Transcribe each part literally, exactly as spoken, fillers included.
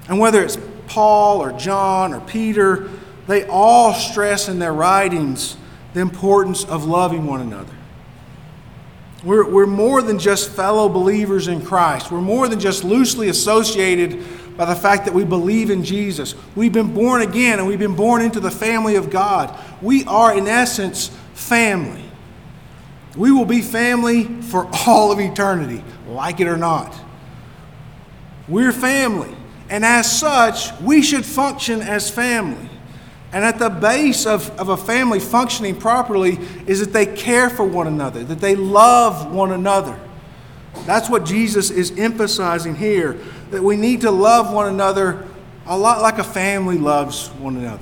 And whether it's Paul or John or Peter, they all stress in their writings the importance of loving one another. We're, we're more than just fellow believers in Christ. We're more than just loosely associated by the fact that we believe in Jesus. We've been born again and we've been born into the family of God. We are, in essence, family. We will be family for all of eternity, like it or not. We're family. And as such, we should function as family. And at the base of, of a family functioning properly is that they care for one another, that they love one another. That's what Jesus is emphasizing here, that we need to love one another a lot like a family loves one another.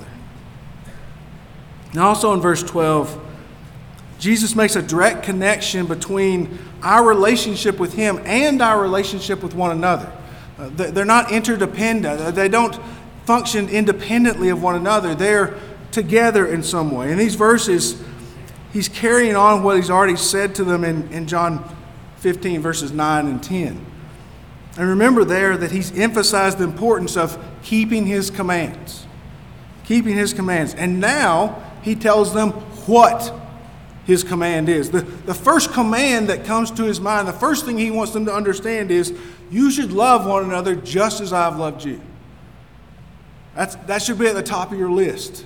And also in verse twelve, Jesus makes a direct connection between our relationship with Him and our relationship with one another. Uh, they're not interdependent. They don't function independently of one another. They're together in some way. In these verses, He's carrying on what He's already said to them in, in John fifteen, verses nine and ten. And remember there that He's emphasized the importance of keeping His commands. Keeping His commands. And now He tells them what His command is. The, the first command that comes to His mind, the first thing He wants them to understand is, you should love one another just as I've loved you. That's, that should be at the top of your list.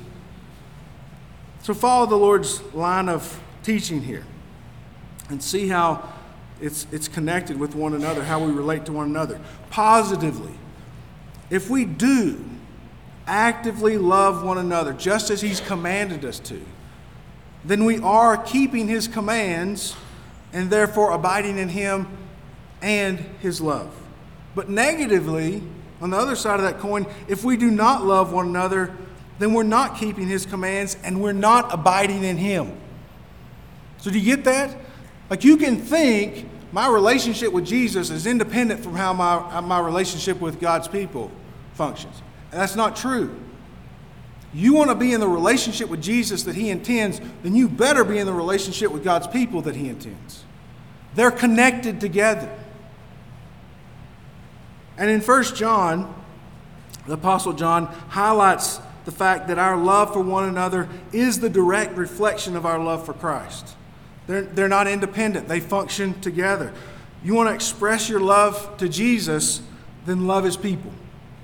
So follow the Lord's line of teaching here and see how it's, it's connected with one another, how we relate to one another. Positively, if we do actively love one another just as He's commanded us to, then we are keeping His commands and therefore abiding in Him and His love. But negatively, on the other side of that coin, if we do not love one another, then we're not keeping His commands and we're not abiding in Him. So do you get that? Like, you can think my relationship with Jesus is independent from how my, my relationship with God's people functions. And that's not true. You want to be in the relationship with Jesus that He intends, then you better be in the relationship with God's people that He intends. They're connected together. And in First John, the Apostle John highlights the fact that our love for one another is the direct reflection of our love for Christ. They're, they're not independent. They function together. You want to express your love to Jesus, then love His people.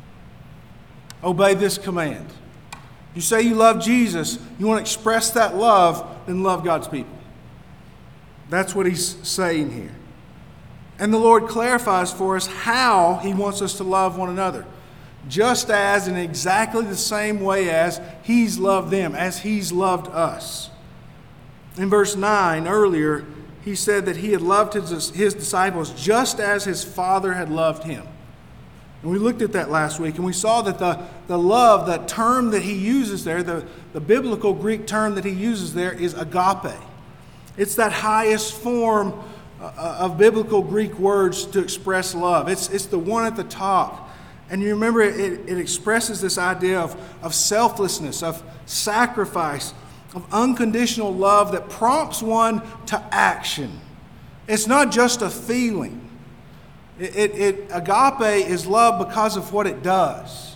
Obey this command. You say you love Jesus, you want to express that love, then love God's people. That's what He's saying here. And the Lord clarifies for us how He wants us to love one another. Just as in exactly the same way as He's loved them, as He's loved us. In verse nine earlier, He said that He had loved His, his disciples just as His Father had loved Him. And we looked at that last week, and we saw that the, the love, that term that He uses there, the, the biblical Greek term that He uses there is agape. It's that highest form of biblical Greek words to express love. It's, it's the one at the top. And you remember, it, it expresses this idea of, of selflessness, of sacrifice, of unconditional love that prompts one to action. It's not just a feeling. It, it, it, agape is love because of what it does.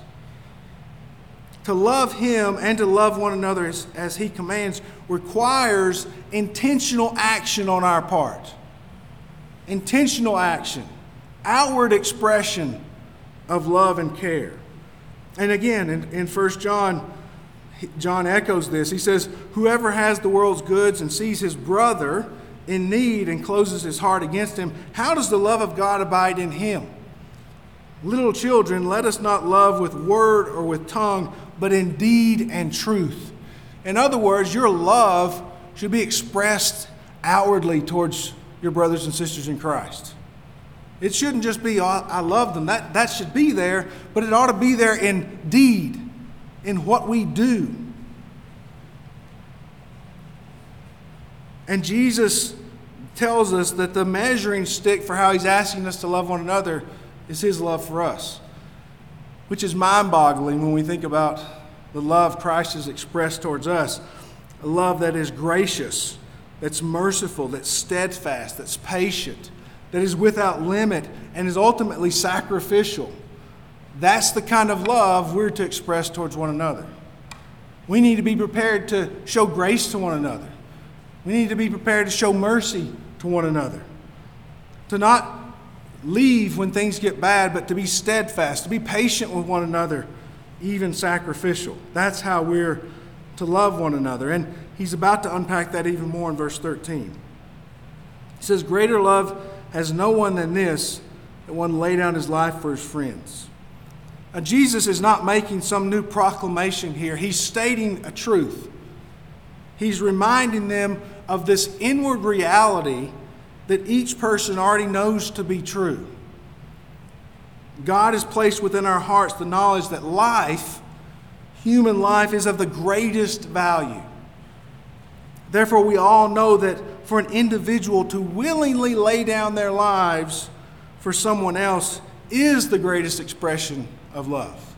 To love Him and to love one another as, as He commands requires intentional action on our part. Intentional action, outward expression of love and care. And again, in, in First John, John echoes this. He says, whoever has the world's goods and sees his brother in need and closes his heart against him, how does the love of God abide in him? Little children, let us not love with word or with tongue, but in deed and truth. In other words, your love should be expressed outwardly towards your brothers and sisters in Christ. It shouldn't just be, oh, I love them. That, that should be there, but it ought to be there in deed, in what we do. And Jesus tells us that the measuring stick for how He's asking us to love one another is His love for us, which is mind-boggling when we think about the love Christ has expressed towards us, a love that is gracious, that's merciful, that's steadfast, that's patient, that is without limit, and is ultimately sacrificial. That's the kind of love we're to express towards one another. We need to be prepared to show grace to one another. We need to be prepared to show mercy to one another. To not leave when things get bad, but to be steadfast, to be patient with one another, even sacrificial. That's how we're to love one another. And he's about to unpack that even more in verse thirteen. He says, greater love has no one than this, that one lay down his life for his friends. Now, Jesus is not making some new proclamation here. He's stating a truth. He's reminding them of this inward reality that each person already knows to be true. God has placed within our hearts the knowledge that life, human life, is of the greatest value. Therefore, we all know that for an individual to willingly lay down their lives for someone else is the greatest expression of love.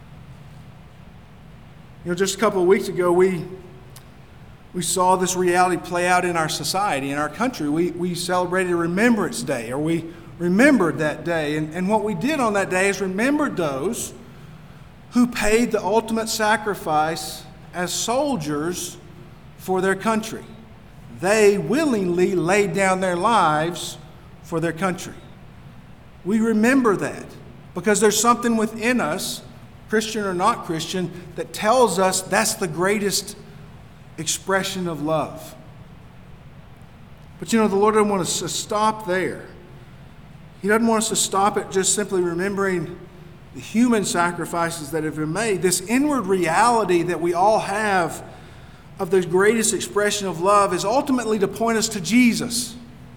You know, just a couple of weeks ago, we we saw this reality play out in our society, in our country. We we celebrated Remembrance Day, or we remembered that day. And, and what we did on that day is remembered those who paid the ultimate sacrifice as soldiers for their country. They willingly laid down their lives for their country. We remember that because there's something within us, Christian or not Christian, that tells us that's the greatest expression of love. But you know, the Lord doesn't want us to stop there. He doesn't want us to stop at just simply remembering the human sacrifices that have been made. This inward reality that we all have of the greatest expression of love is ultimately to point us to Jesus.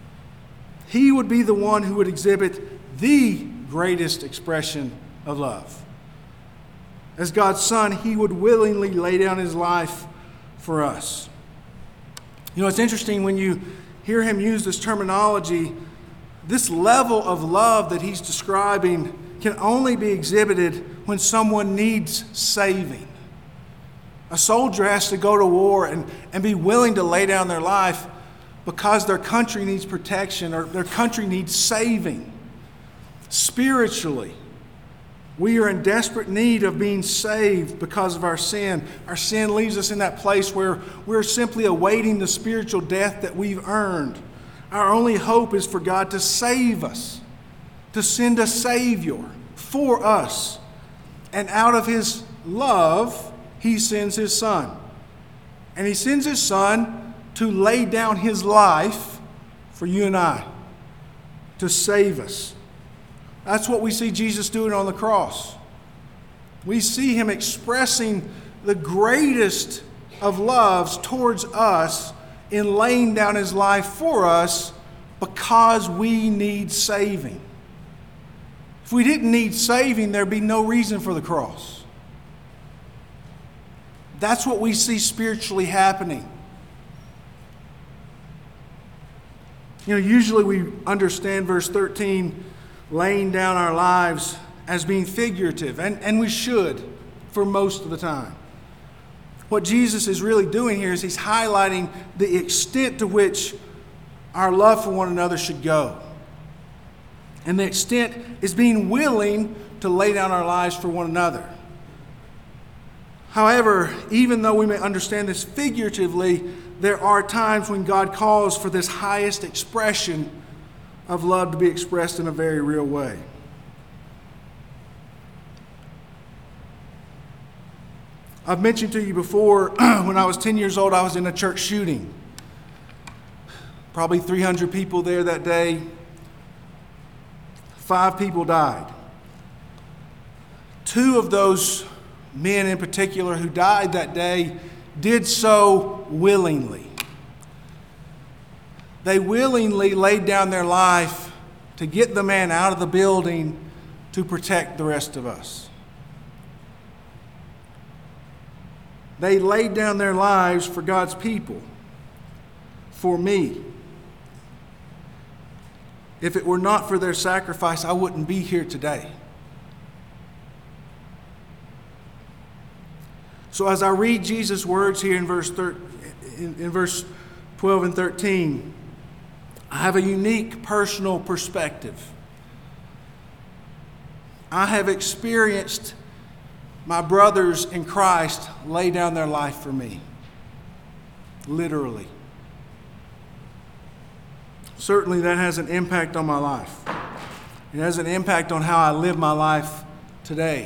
He would be the one who would exhibit the greatest expression of love. As God's Son, He would willingly lay down His life for us. You know, it's interesting when you hear Him use this terminology, this level of love that He's describing can only be exhibited when someone needs saving. A soldier has to go to war and, and be willing to lay down their life because their country needs protection or their country needs saving. Spiritually, we are in desperate need of being saved because of our sin. Our sin leaves us in that place where we're simply awaiting the spiritual death that we've earned. Our only hope is for God to save us, to send a Savior for us. And out of His love, He sends His Son. And He sends His Son to lay down His life for you and I, to save us. That's what we see Jesus doing on the cross. We see Him expressing the greatest of loves towards us in laying down His life for us because we need saving. If we didn't need saving, there'd be no reason for the cross. That's what we see spiritually happening. You know, usually we understand verse thirteen, laying down our lives, as being figurative, and, and we should for most of the time. What Jesus is really doing here is He's highlighting the extent to which our love for one another should go. And the extent is being willing to lay down our lives for one another. However, even though we may understand this figuratively, there are times when God calls for this highest expression of love to be expressed in a very real way. I've mentioned to you before, when I was ten years old, I was in a church shooting. Probably three hundred people there that day. Five people died. Two of those men in particular who died that day did so willingly. They willingly laid down their life to get the man out of the building to protect the rest of us. They laid down their lives for God's people, for me. If it were not for their sacrifice, I wouldn't be here today. So as I read Jesus' words here in verse thir- in, in verse twelve and thirteen, I have a unique personal perspective. I have experienced my brothers in Christ lay down their life for me. Literally. Certainly that has an impact on my life. It has an impact on how I live my life today.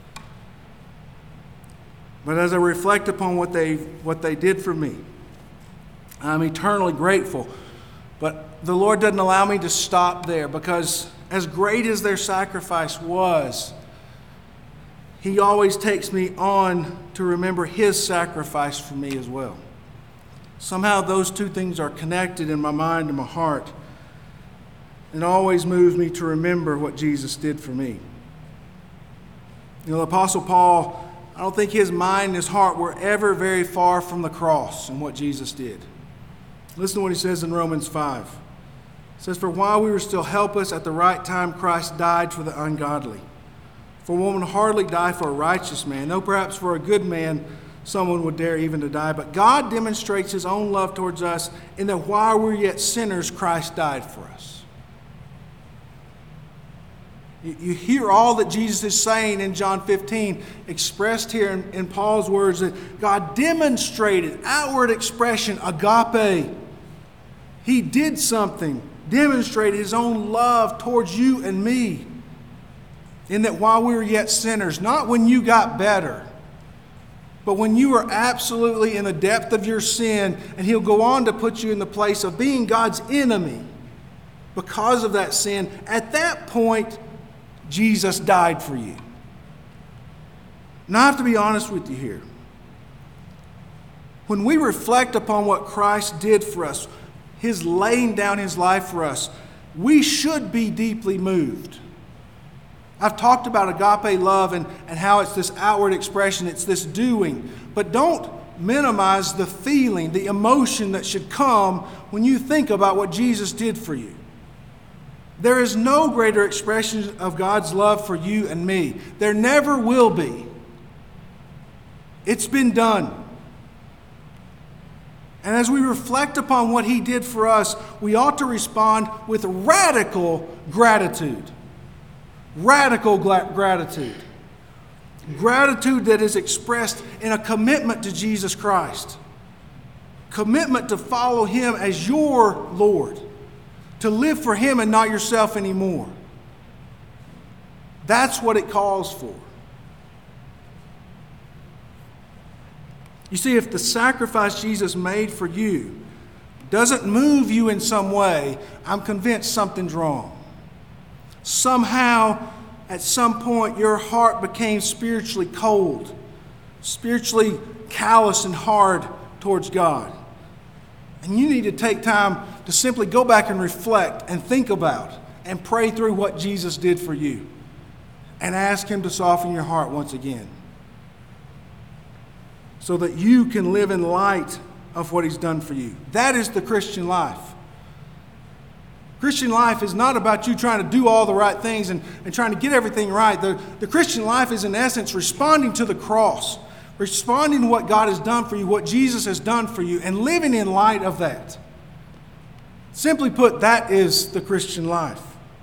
But as I reflect upon what they what they did for me, I'm eternally grateful. But the Lord doesn't allow me to stop there, because as great as their sacrifice was, He always takes me on to remember His sacrifice for me as well. Somehow those two things are connected in my mind and my heart. It always moves me to remember what Jesus did for me. You know, the Apostle Paul, I don't think his mind and his heart were ever very far from the cross and what Jesus did. Listen to what he says in Romans five. It says, "For while we were still helpless, at the right time Christ died for the ungodly. For one would hardly die for a righteous man, though perhaps for a good man someone would dare even to die. But God demonstrates His own love towards us in that while we're yet sinners, Christ died for us." You, you hear all that Jesus is saying in John fifteen, expressed here in, in Paul's words, that God demonstrated, outward expression, agape. He did something, demonstrated His own love towards you and me, in that while we were yet sinners, not when you got better, but when you were absolutely in the depth of your sin, and He'll go on to put you in the place of being God's enemy because of that sin. At that point, Jesus died for you. Now, I have to be honest with you here. When we reflect upon what Christ did for us, His laying down His life for us, we should be deeply moved. I've talked about agape love and, and how it's this outward expression, it's this doing. But don't minimize the feeling, the emotion that should come when you think about what Jesus did for you. There is no greater expression of God's love for you and me. There never will be. It's been done. And as we reflect upon what He did for us, we ought to respond with radical gratitude. Radical gla- gratitude. Gratitude that is expressed in a commitment to Jesus Christ. Commitment to follow Him as your Lord. To live for Him and not yourself anymore. That's what it calls for. You see, if the sacrifice Jesus made for you doesn't move you in some way, I'm convinced something's wrong. Somehow, at some point, your heart became spiritually cold, spiritually callous and hard towards God. And you need to take time to simply go back and reflect and think about and pray through what Jesus did for you and ask Him to soften your heart once again so that you can live in light of what He's done for you. That is the Christian life. Christian life is not about you trying to do all the right things and, and trying to get everything right. The, the Christian life is, in essence, responding to the cross, responding to what God has done for you, what Jesus has done for you, and living in light of that. Simply put, that is the Christian life.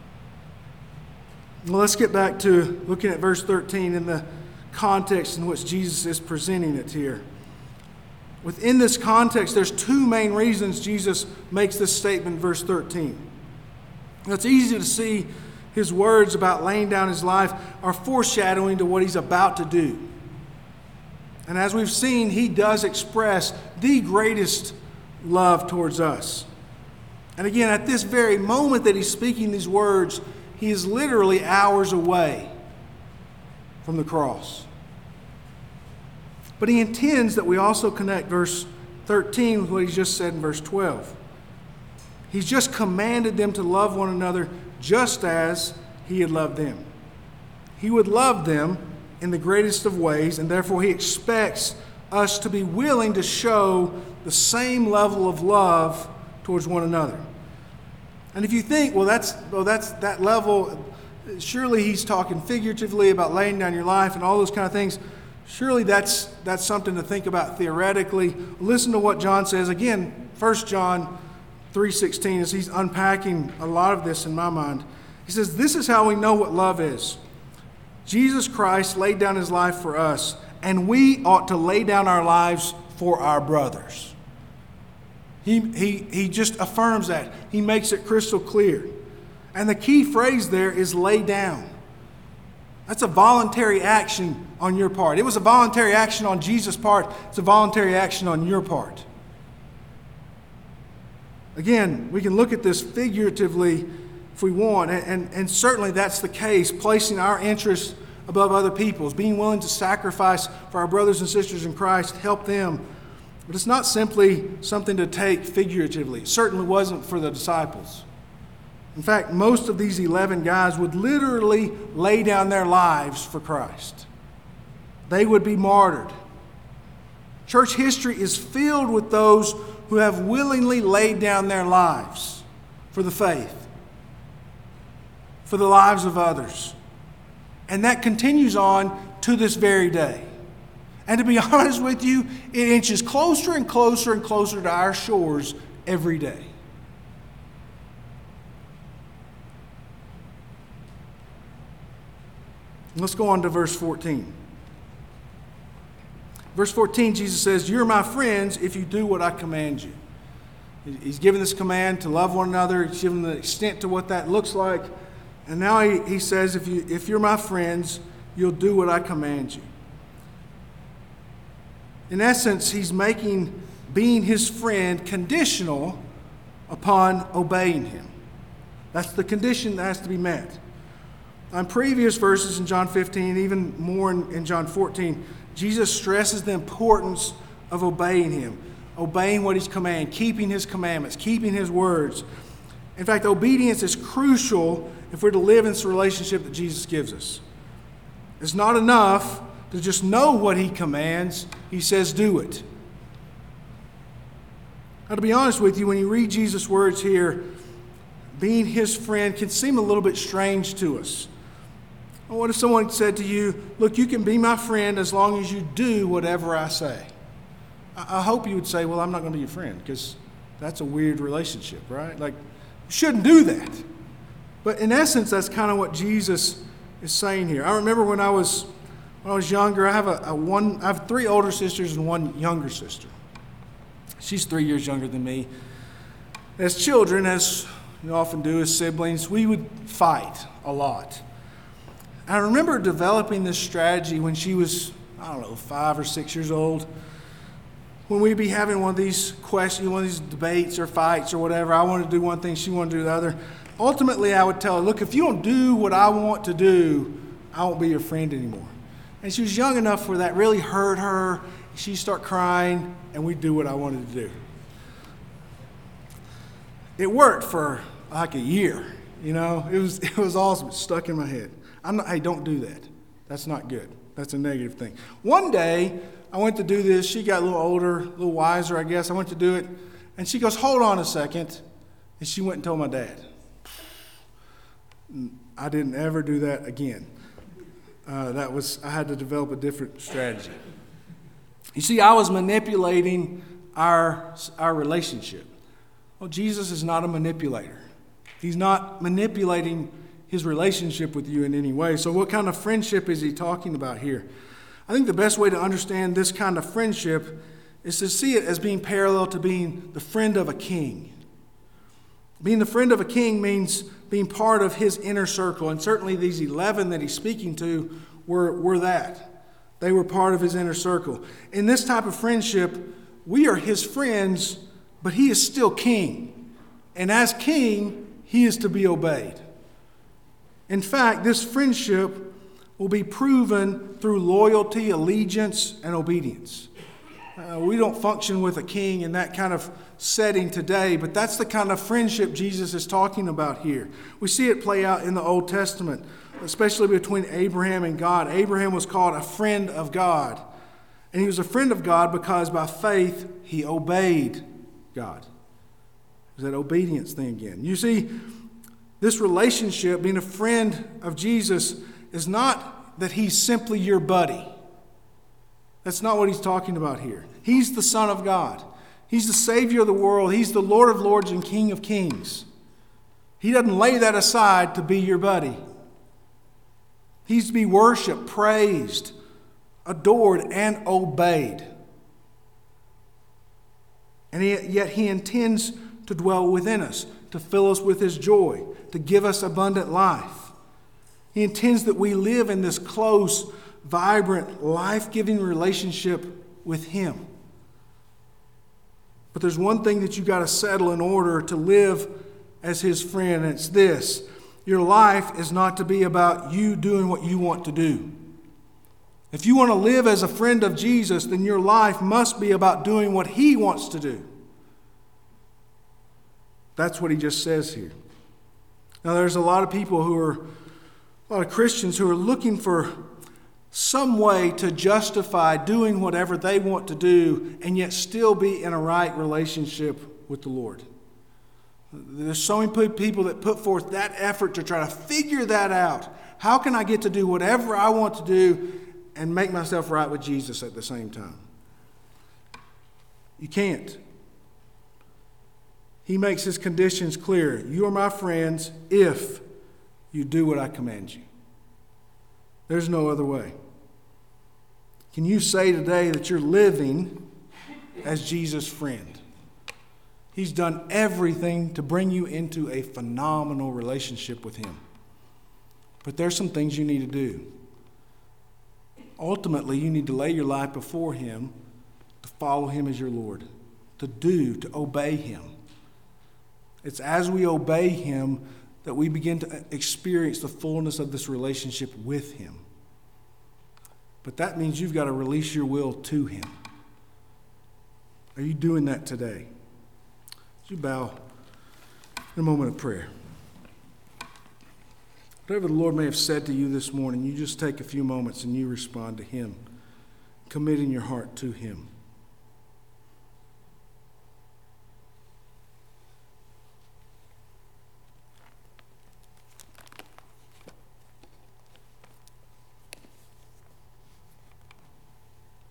Well, let's get back to looking at verse thirteen in the context in which Jesus is presenting it here. Within this context, there's two main reasons Jesus makes this statement in verse thirteen. Now, it's easy to see His words about laying down His life are foreshadowing to what He's about to do. And as we've seen, He does express the greatest love towards us. And again, at this very moment that He's speaking these words, He is literally hours away from the cross. But He intends that we also connect verse thirteen with what He's just said in verse twelve. He's just commanded them to love one another just as He had loved them. He would love them in the greatest of ways, and therefore He expects us to be willing to show the same level of love towards one another. And if you think, well, that's well, that's that level, surely He's talking figuratively about laying down your life and all those kind of things. Surely that's that's something to think about theoretically. Listen to what John says again, First John three sixteen, as he's unpacking a lot of this in my mind. He says, "This is how we know what love is. Jesus Christ laid down his life for us, and we ought to lay down our lives for our brothers. He, he, he just affirms that. He makes it crystal clear. And the key phrase there is lay down. That's a voluntary action on your part. It was a voluntary action on Jesus' part. It's a voluntary action on your part. Again, we can look at this figuratively if we want, and, and, and certainly that's the case, placing our interests above other people's, being willing to sacrifice for our brothers and sisters in Christ, help them. But it's not simply something to take figuratively. It certainly wasn't for the disciples. In fact, most of these eleven guys would literally lay down their lives for Christ. They would be martyred. Church history is filled with those who have willingly laid down their lives for the faith, for the lives of others. And that continues on to this very day. And to be honest with you, it inches closer and closer and closer to our shores every day. Let's go on to verse fourteen. Verse fourteen, Jesus says, "You're my friends if you do what I command you." He's given this command to love one another. He's given the extent to what that looks like. And now he, he says, if, you, if you're my friends, you'll do what I command you. In essence, he's making being his friend conditional upon obeying him. That's the condition that has to be met. On previous verses in John fifteen, even more in, in John fourteen, Jesus stresses the importance of obeying him, obeying what he's commanded, keeping his commandments, keeping his words. In fact, obedience is crucial if we're to live in this relationship that Jesus gives us. It's not enough to just know what he commands. He says, do it. Now, to be honest with you, when you read Jesus' words here, being his friend can seem a little bit strange to us. What if someone said to you, look, you can be my friend as long as you do whatever I say? I hope you would say, well, I'm not going to be your friend, because that's a weird relationship, right? Like, you shouldn't do that. But in essence, that's kind of what Jesus is saying here. I remember when I was when I was younger, I have a, a one I have three older sisters and one younger sister. She's three years younger than me. As children, as we often do as siblings, we would fight a lot. I remember developing this strategy when she was, I don't know, five or six years old. When we'd be having one of these questions, one of these debates or fights or whatever, I wanted to do one thing, she wanted to do the other. Ultimately, I would tell her, look, if you don't do what I want to do, I won't be your friend anymore. And she was young enough where that really hurt her. She'd start crying, and we'd do what I wanted to do. It worked for like a year, you know. It was it was awesome. It stuck in my head. I'm not, hey, don't do that. That's not good. That's a negative thing. One day, I went to do this. She got a little older, a little wiser, I guess. I went to do it, and she goes, hold on a second. And she went and told my dad. I didn't ever do that again. Uh, that was, I had to develop a different strategy. You see, I was manipulating our, our relationship. Well, Jesus is not a manipulator. He's not manipulating his relationship with you in any way. So what kind of friendship is he talking about here? I think the best way to understand this kind of friendship is to see it as being parallel to being the friend of a king. Being the friend of a king means being part of his inner circle. And certainly these eleven that he's speaking to were, were that. They were part of his inner circle. In this type of friendship, we are his friends, but he is still king. And as king, he is to be obeyed. In fact, this friendship will be proven through loyalty, allegiance, and obedience. Uh, we don't function with a king in that kind of setting today, but that's the kind of friendship Jesus is talking about here. We see it play out in the Old Testament, especially between Abraham and God. Abraham was called a friend of God, and he was a friend of God because by faith he obeyed God. There's that obedience thing again. You see, this relationship, being a friend of Jesus, is not that he's simply your buddy. That's not what he's talking about here. He's the Son of God. He's the Savior of the world. He's the Lord of lords and King of kings. He doesn't lay that aside to be your buddy. He's to be worshiped, praised, adored, and obeyed. And yet he intends to dwell within us, to fill us with his joy, to give us abundant life. He intends that we live in this close, vibrant, life-giving relationship with him. But there's one thing that you've got to settle in order to live as his friend, and it's this. Your life is not to be about you doing what you want to do. If you want to live as a friend of Jesus, then your life must be about doing what he wants to do. That's what he just says here. Now, there's a lot of people who are, a lot of Christians who are looking for some way to justify doing whatever they want to do and yet still be in a right relationship with the Lord. There's so many people that put forth that effort to try to figure that out. How can I get to do whatever I want to do and make myself right with Jesus at the same time? You can't. He makes his conditions clear. You are my friends if you do what I command you. There's no other way. Can you say today that you're living as Jesus' friend? He's done everything to bring you into a phenomenal relationship with him. But there's some things you need to do. Ultimately, you need to lay your life before him, to follow him as your Lord, to do, to obey him. It's as we obey him that we begin to experience the fullness of this relationship with him. But that means you've got to release your will to him. Are you doing that today? Would you bow in a moment of prayer? Whatever the Lord may have said to you this morning, you just take a few moments and you respond to him, committing your heart to him.